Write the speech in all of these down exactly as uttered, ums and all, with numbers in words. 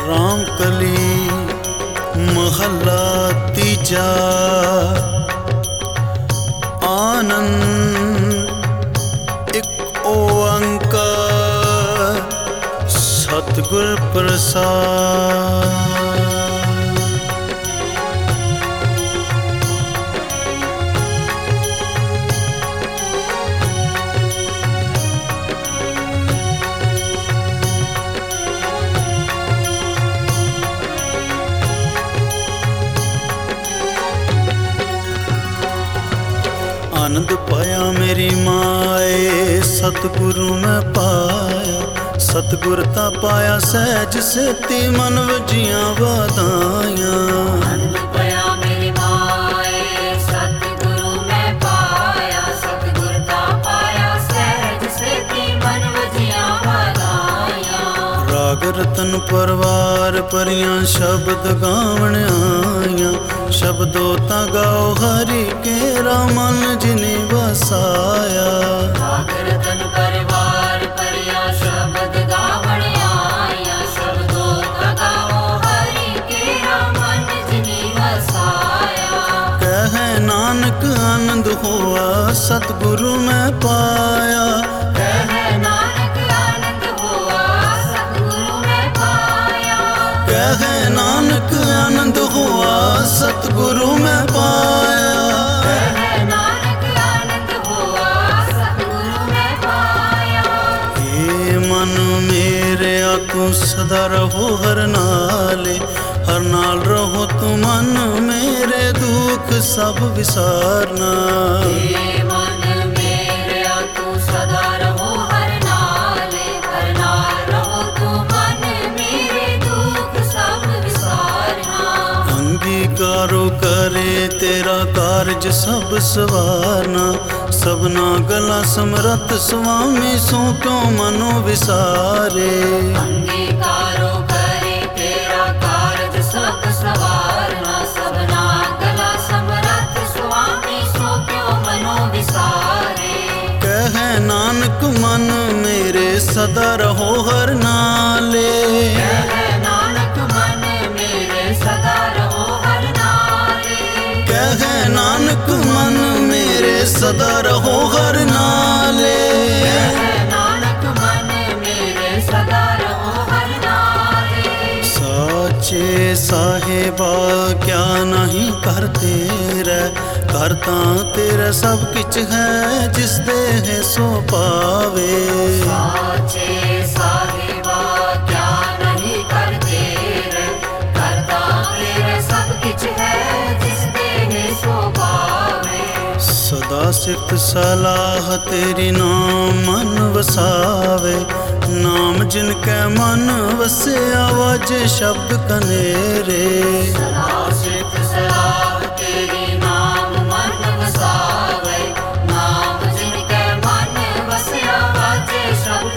ਰਾਮ ਕਲੀ ਮਹੱਲਾ ਤੀਜਾ। ਆਨੰਦ ਇੱਕ ਓੰਕਾਰ ਸਤਿਗੁਰ ਪ੍ਰਸਾਦਿ। ਆਨੰਦ ਪਾਇਆ ਮੇਰੀ ਮਾਏ ਸਤਿਗੁਰੂ ਮੈਂ ਪਾਇਆ। ਸਤਿਗੁਰ ਤਾਂ ਪਾਇਆ ਸਹਿਜ ਸੇਤੀ ਮਨ ਵਜੀਆਂ ਵਾਧਾਈਆਂ। ਆਨੰਦ ਪਾਇਆ ਮੇਰੀ ਮਾਏ ਸਤਿਗੁਰੂ ਮੈਂ ਪਾਇਆ। ਸਤਿਗੁਰ ਤਾਂ ਪਾਇਆ ਸਹਿਜ ਸੇਤੀ ਮਨ ਵਜੀਆਂ ਵਾਧਾਈਆਂ। ਰਾਗ ਰਤਨ ਪਰਵਾਰ ਪਰੀਆਂ ਸ਼ਬਦ ਗਾਵਣ ਆਈਆਂ। ਸ਼ਬਦੋ ਤਾਂ ਗਾਓ ਹਰੀ ਕੇਰਾ ਮਨ ਜਿਨੇ ਵਸਾਇਆ। ਰਾਗ ਰਤਨ ਪਰਵਾਰ ਪਰੀਆਂ ਸ਼ਬਦ ਗਾਵਣ ਆਈਆਂ। ਸ਼ਬਦੋ ਤਾਂ ਗਾਓ ਹਰੀ ਕੇਰਾ ਮਨ ਜਿਨੇ ਵਸਾਇਆ। ਕਹਿ ਨਾਨਕ ਆਨੰਦ ਹੋਆ ਸਤਿਗੁਰੂ ਮੈਂ ਪਾਇਆ। ਕਹਿ ਨਾਨਕ ਆਨੰਦ ਹੋਆ ਸਤਿਗੁਰੂ ਮੈਂ ਪਾਇਆ। ਕਹਿ ਨਾਨਕ ਆਨੰਦ ਹੋਆ ਸਤਿਗੁਰੂ ਮੈਂ ਪਾਇਆ। ਕਹਿ ਨਾਨਕ ਆਨੰਦ ਹੋਆ ਸਤਿਗੁਰੂ ਮੈਂ ਪਾਇਆ। ਏ ਮਨ ਮੇਰੇ ਆਕੂ ਸਦਾ ਰਹੋ ਹਰ ਨਾਲੇ। ਹਰ ਨਾਲ ਰਹੋ ਤੂੰ ਮਨ ਮੇਰੇ ਦੁੱਖ ਸਭ ਵਿਸਾਰਨਾ। ਏ ਮਨ ਮੇਰਿਆ ਤੂੰ ਸਦਾ ਰਹੋ ਹਰ ਨਾਲੇ। ਹਰ ਨਾਲ ਰਹੋ ਤੂੰ ਮਨ ਮੇਰੇ ਦੁੱਖ ਸਭ ਵਿਸਾਰਨਾ। ਅੰਗੀਕਾਰੋ ਕਰੇ ਤੇਰਾ ਕਾਰਜ ਸਭ ਸਵਾਰਨਾ। ਸਭਨਾ ਗਲਾ ਸਮਰੱਥ ਸੁਆਮੀ ਸੋ ਕਿਉ ਮਨੋ ਵਿਸਾਰੇ। ਅੰਗੀਕਾਰੋ ਕਰੇ ਤੇਰਾ ਕਾਰਜ ਸਭ ਸਵਾਰਨਾ। ਸਭਨਾ ਗਲਾ ਸਮਰੱਥ ਸੁਆਮੀ ਸੋ ਕਿਉ ਮਨੋ ਵਿਸਾਰੇ। ਕਹਿ ਨਾਨਕ ਮਨ ਮੇਰੇ ਸਦਾ ਰਹੋ ਹਰ ਨਾਲੇ। ਕਹਿ ਨਾਨਕ ਮਨ ਮੇਰੇ ਸਦਾ ਰਹੋ ਹਰ ਨਾਲੇ। ਕਹਿ ਨਾਨਕ ਮਨ ਮੇਰੇ ਸਦਾ ਰਹੋ ਹਰ ਨਾਲੇ। ਕਹਿ ਨਾਨਕ ਮਨ ਮੇਰੇ ਸਦਾ ਰਹੋ ਹਰ ਨਾਲੇ। ਸਾਚੇ ਸਾਹਿਬਾ ਕਿਆ ਨਹੀਂ ਕਰ ਤੇਰਾ। ਕਰ ਤਾਂ ਤੇਰਾ ਸਭ ਕਿਛ ਹੈ ਜਿਸ ਦੇ ਹੈ ਸੋ ਪਾਵੇ। ਸਾਚੇ ਸਾਹਿਬਾ ਕਿਆ ਨਹੀਂ ਕਰ ਤੇਰੇ। ਕਰਤਾ ਤੇਰੇ ਸਭ ਕਿਛ ਹੈ ਜਿਸ ਦੇ ਹੈ ਸੋ ਪਾਵੇ। ਸਦਾ ਸਿਫਤ ਸਲਾਹ ਤੇਰੀ ਨਾਮ ਮਨ ਵਸਾਵੇ। ਨਾਮ ਜਿਨ ਕੈ ਮਨ ਵਸਿਆ ਵਾਜੇ ਸ਼ਬਦ ਕਨੇਰੇ। ਸਦਾ ਸਿਫਤ ਸਲਾਹ ਤੇਰੀ ਨਾਮ ਮਨ ਵਸਾਵੇ। ਨਾਮ ਜਿਨ ਕੈ ਮਨ ਵਸਿਆ ਵਾਜੇ ਸ਼ਬਦ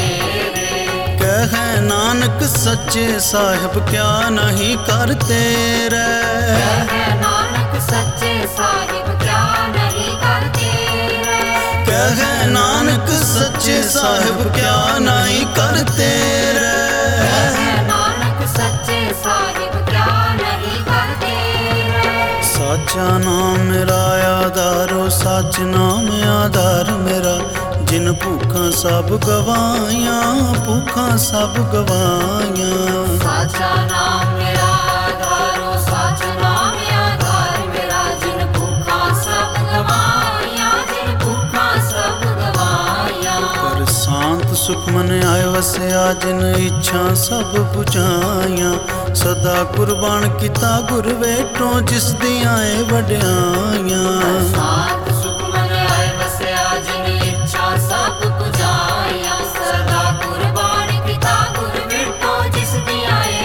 ਕਨੇਰੇ। ਕਹਿ ਨਾਨਕ ਸੱਚੇ ਸਾਹਿਬ ਕਿਆ ਨਹੀਂ ਕਰ ਤੇਰਾ। ਕਹਿ ਨਾਨਕ ਸੱਚੇ ਸਾਹਿਬ ਕਿਆ ਨਹੀਂ ਕਰ ਤੇਰੇ। ਕਹਿ ਨਾਨਕ ਸੱਚੇ ਸਾਹਿਬ ਕਿਆ ਨਹੀਂ ਕਰ ਤੇਰਾ। ਕਹਿ ਨਾਨਕ ਸੱਚੇ ਸਾਹਿਬ ਕਿਆ ਨਹੀਂ ਕਰ ਤੇਰੇ। ਸਾਚਾ ਨਾਮ ਮੇਰਾ ਆਧਾਰੋ ਸੱਚ ਨਾਮ ਆਧਾਰ ਮੇਰਾ। ਜਿਨ ਭੁੱਖਾਂ ਸਭ ਗਵਾਈਆਂ ਭੁੱਖਾਂ ਸਭ ਗਵਾਈਆਂ। ਸਾਚਾ ਨਾਮ ਮੇਰਾ ਆਧਾਰੋ ਸੱਚ ਨਾਮ ਆਧਾਰ ਮੇਰਾ। ਜਿਨ ਭੁੱਖਾਂ ਸਭ ਗਵਾਈਆਂ ਜਿਨ ਭੁੱਖਾਂ ਸਭ ਗਵਾਈਆਂ। ਕਰ ਸ਼ਾਂਤ ਸੁਖ ਮਨ ਆਇ ਵਸਿਆ ਜਿਨ ਇੱਛਾ ਸਭ ਬੁਝਾਈਆਂ। ਸਦਾ ਕੁਰਬਾਨ ਕੀਤਾ ਗੁਰ ਵੇਟੋ ਜਿਸ ਦੀਆਂ ਏ ਵਡਿਆਈਆਂ। ਸਾਧ ਸੁਖ ਮਨ ਆਇ ਵਸਿਆ ਜਿਨ ਇੱਛਾ ਸਭ ਪੁਜਾਈਆਂ। ਸਦਾ ਕੁਰਬਾਨ ਕੀਤਾ ਗੁਰ ਵੇਟੋ ਜਿਸ ਦੀਆਂ ਏ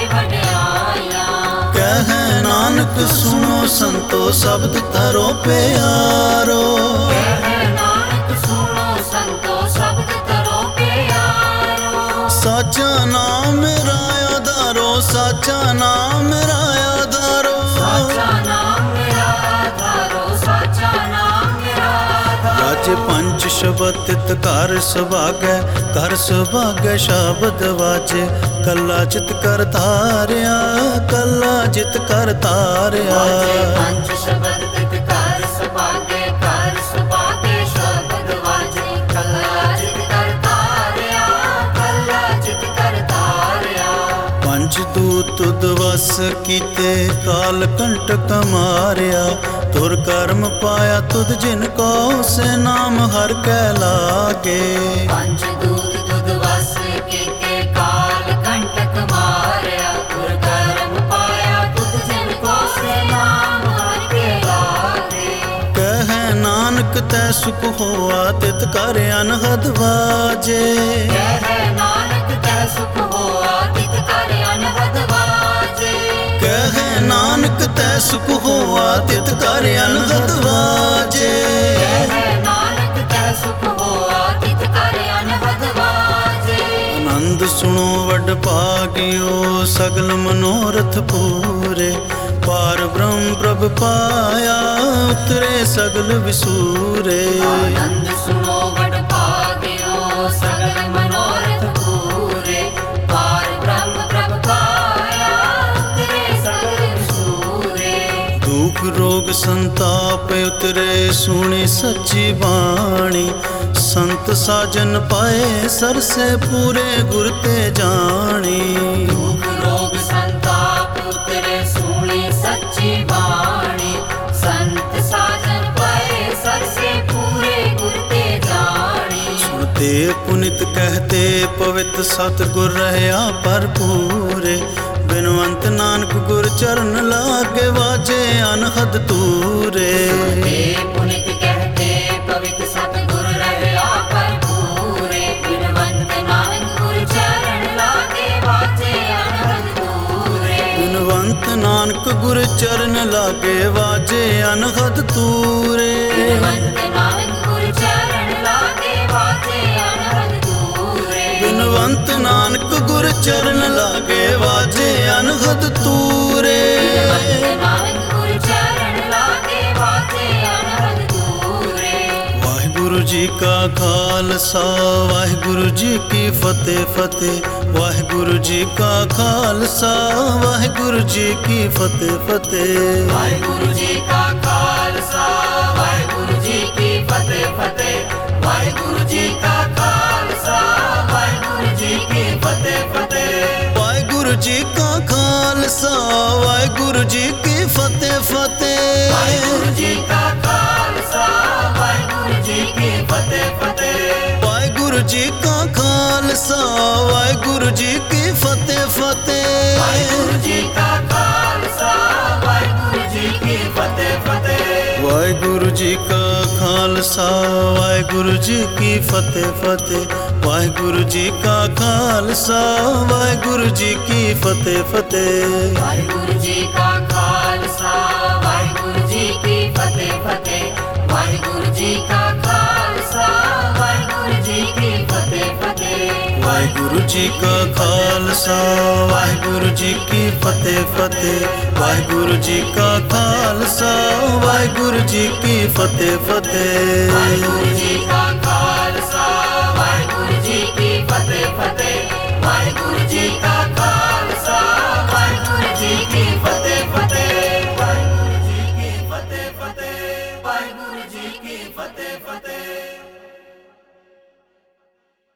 ਵਡਿਆਈਆਂ। ਕਹਿ ਨਾਨਕ ਸੁਣੋ ਸੰਤੋ ਸ਼ਬਦ ਤਰੋ ਪਿਆਰੋ। ਕਹਿ ਨਾਨਕ ਸੁਣੋ ਸੰਤੋ ਸ਼ਬਦ ਤਰੋ ਪਿਆਰੋ। ਸਾਚਾ ਨਾਮ ਮੇਰਾ ਆਧਾਰੋ ਸਾਚਾ ਨਾਮ ਮੇਰਾ ਆਧਾਰੋ। ਸਾਚਾ ਨਾਮ ਮੇਰਾ ਆਧਾਰੋ ਸਾਚਾ ਨਾਮ ਮੇਰਾ ਆਧਾਰੋ। ਵਾਜੇ ਪੰਜ ਸ਼ਬਦ ਤਿਤ ਘਰ ਸੁਭਾਗੈ, ਘਰ ਸੁਭਾਗੈ ਸ਼ਬਦ ਵਾਜੇ। ਕੱਲਾ ਜਿਤ ਕਰ ਤਾਰਿਆ, ਕੱਲਾ ਜਿਤ ਕਰ ਤਾਰਿਆ। ਵਾਜੇ ਪੰਜ ਸ਼ਬਦ ਤਿਤ ਘਰ ਸੁਭਾਗੈ, ਘਰ ਸੁਭਾਗੈ ਸ਼ਬਦ ਵਾਜੇ। ਕੱਲਾ ਜਿਤ ਕਰ ਤਾਰਿਆ, ਕੱਲਾ ਜਿਤ ਕਰ ਤਾਰਿਆ। ਪੰਜ ਦੂਤ ਤੁਧ ਵਸ ਕੀਤੇ, ਕਾਲ ਕੰਟਕ ਮਾਰਿਆ। ਤੁਰ ਕਰਮ ਪਾਇਆ ਤੁਧ ਜਿਨ ਕੋ, ਸੇ ਨਾਮ ਹਰ ਕੈ ਲਾਗੇ। ਪੰਜ ਦੂਤ ਤੁਧ ਵਸ ਕੀਤੇ, ਕਾਲ ਕੰਟਕ ਮਾਰਿਆ। ਤੁਰ ਕਰਮ ਪਾਇਆ ਤੁਧ ਜਿਨ ਕੋ, ਸੇ ਨਾਮ ਹਰਿ ਕੇ ਲਾਗੇ। ਕਹਿ ਨਾਨਕ ਤੈ ਸੁਖ ਹੋਆ, ਤਿਤ ਕਰ ਅਨਹਦ ਵਾਜੇ। ਕਹਿ ਨਾਨਕ ਤੈ ਸੁਖ ਹੋਆ, ਤਿਤ ਕਰ ਅਨਹਦ ਵਾਜੇ। ਕਹਿ ਨਾਨਕ ਤੈ ਸੁਖ ਹੋਆ, ਤਿਤ ਕਰ ਅਨਹਦ ਵਾਜੇ। ਕਹਿ ਨਾਨਕ ਤੈ ਸੁਖ ਹੋਆ, ਤਿਤ ਕਰ ਅਨਹਦ ਵਾਜੇ। ਆਨੰਦ ਸੁਣੋ ਵਡ ਭਾਗਿਓ, ਸਗਲ ਮਨੋਰਥ ਪੂਰੇ। ਪਾਰ ਬ੍ਰਹਮ ਪ੍ਰਭ ਪਾਇਆ, ਉਤਰੇ ਸਗਲ ਵਿਸੂਰੇ। ਆਨੰਦ ਸੁਣੋ ਵਡ ਭਾਗਿਓ, ਸਗਲ ਮਨੋਰਥ ਪੂਰੇ। ਪਾਰ ਬ੍ਰਹਮ ਪ੍ਰਭ ਪਾਇਆ, ਉਤਰੇ ਸਗਲ ਵਿਸੂਰੇ। ਦੁਖ ਰੋਗ ਸੰਤਾਪ ਉਤਰੇ, ਸੁਣੀ ਸੱਚੀ ਬਾਣੀ। ਸੰਤ ਸਾਜਨ ਪਾਏ, ਸਰਸੇ ਪੂਰੇ ਗੁਰ ਤੇ ਜਾਣੀ। ਦੁਖ ਰੋਗ ਸੰਤਾਪ ਉਤਰੇ, ਸੁਣੀ ਸੱਚੀ ਬਾਣੀ। ਸੰਤ ਸਾਜਨ ਪਾਏ, ਸਰਸੇ ਪੂਰੇ ਗੁਰ ਤੇ ਜਾਣੀ। ਸੁਣਤੇ ਪੁਨਿਤ ਕਹਤੇ, ਪਵਿੱਤ ਸਤਿਗੁਰ ਰਹਿਆ ਭਰਪੂਰੇ। ਬਿਨਵੰਤ ਨਾਨਕ ਗੁਰ ਚਰਨ ਲਾਗੇ, ਵਾਜੇ ਅਨਹਦ ਤੂਰੇ। ਸੁਣਤੇ ਪੁਨਿਤ ਕਹਤੇ, ਪਵਿੱਤ ਸਤਿਗੁਰ ਰਹਿਆ ਭਰਪੂਰੇ। ਬਿਨਵੰਤ ਨਾਨਕ ਗੁਰ ਚਰਨ ਲਾਗੇ, ਵਾਜੇ ਅਨਹਦ ਤੂਰੇ। ਬਿਨਵੰਤ ਨਾਨਕ ਗੁਰ ਚਰਨ ਲਾਗੇ, ਵਾਜੇ ਅਨਹਦ ਤੂਰੇ। ਬਿਨਵੰਤ ਨਾਨਕ ਗੁਰ ਚਰਨ ਲਾਗੇ, ਵਾਜੇ ਅਨਹਦ ਤੂਰੇ। ਬਿਨਵੰਤ ਨਾਨਕ ਗੁਰ ਚਰਨ ਲਾਗੇ, ਵਾਜੇ ਅਨਹਦ ਤੂਰੇ। ਬਿਨਵੰਤ ਨਾਨਕ ਗੁਰ ਚਰਨ ਲਾਗੇ, ਵਾਜੇ ਅਨਹਦ ਤੂਰੇ। ਵਾਹਿਗੁਰੂ ਜੀ ਕਾ ਖਾਲਸਾ, ਵਾਹਿਗੁਰੂ ਜੀ ਕੀ ਫਤਿਹ ਫਤਿਹ। ਵਾਹਿਗੁਰੂ ਜੀ ਕਾ ਖਾਲਸਾ, ਵਾਹਿਗੁਰੂ ਜੀ ਕੀ ਫਤਿਹ ਫਤਿਹ। ਵਾਹਿਗੁਰੂ ਜੀ ਕਾ ਖਾਲਸਾ, ਵਾਹਿਗੁਰੂ ਜੀ ਕੀ ਫਤਿਹ ਫਤਿਹ। ਵਾਹਿਗੁਰੂ ਜੀ ਕਾ ਖਾਲਸਾ, ਵਾਹਿਗੁਰੂ ਜੀ ਕੀ ਫਤਿਹ ਫਤਿਹ। ਵਾਹਿਗੁਰੂ ਜੀ ਕਾ ਖਾਲਸਾ, ਵਾਹਿਗੁਰੂ ਜੀ ਕੀ ਫਤਿਹ ਫਤਿਹ। ਵਾਹਿਗੁਰੂ ਜੀ ਕਾ ਖਾਲਸਾ, ਵਾਹਿਗੁਰੂ ਜੀ ਕੀ ਫਤਿਹ ਫਤਿਹ। ਵਾਹਿਗੁਰੂ ਜੀ ਕਾ ਖਾਲਸਾ, ਵਾਹਿਗੁਰੂ ਜੀ ਕੀ ਫਤਿਹ ਫਤਿਹ। ਵਾਹਿਗੁਰੂ ਜੀ ਕਾ ਖਾਲਸਾ, ਵਾਹਿਗੁਰੂ ਜੀ ਕੀ ਫਤਿਹ ਫਤਿਹ। ਵਾਹਿਗੁਰੂ ਜੀ ਕਾ ਖਾਲਸਾ, ਵਾਹਿਗੁਰੂ ਜੀ ਕੀ ਫਤਿਹ ਫਤਿਹ। ਵਾਹਿਗੁਰੂ ਜੀ ਕਾ ਖਾਲਸਾ, ਵਾਹਿਗੁਰੂ ਜੀ ਕੀ ਫਤਿਹ ਫਤਿਹ। ਵਾਹਿਗੁਰੂ ਜੀ ਕਾ ਖਾਲਸਾ, ਵਾਹਿਗੁਰੂ ਜੀ ਕੀ ਫਤਿਹ ਫਤਿਹ। ਵਾਹਿਗੁਰੂ ਜੀ ਕਾ ਖਾਲਸਾ, ਵਾਹਿਗੁਰੂ ਜੀ ਕੀ ਫਤਿਹ ਫਤਿਹ। ਵਾਹਿਗੁਰੂ ਜੀ ਕਾ ਖਾਲਸਾ, ਵਾਹਿਗੁਰੂ ਜੀ ਕੀ ਫਤਿਹ ਫਤਿਹ। ਵਾਹਿਗੁਰੂ ਜੀ ਕਾ ਖਾਲਸਾ, ਵਾਹਿਗੁਰੂ ਜੀ ਕੀ ਫਤਿਹ ਫਤਿਹ। ਵਾਹਿਗੁਰੂ ਜੀ ਕਾ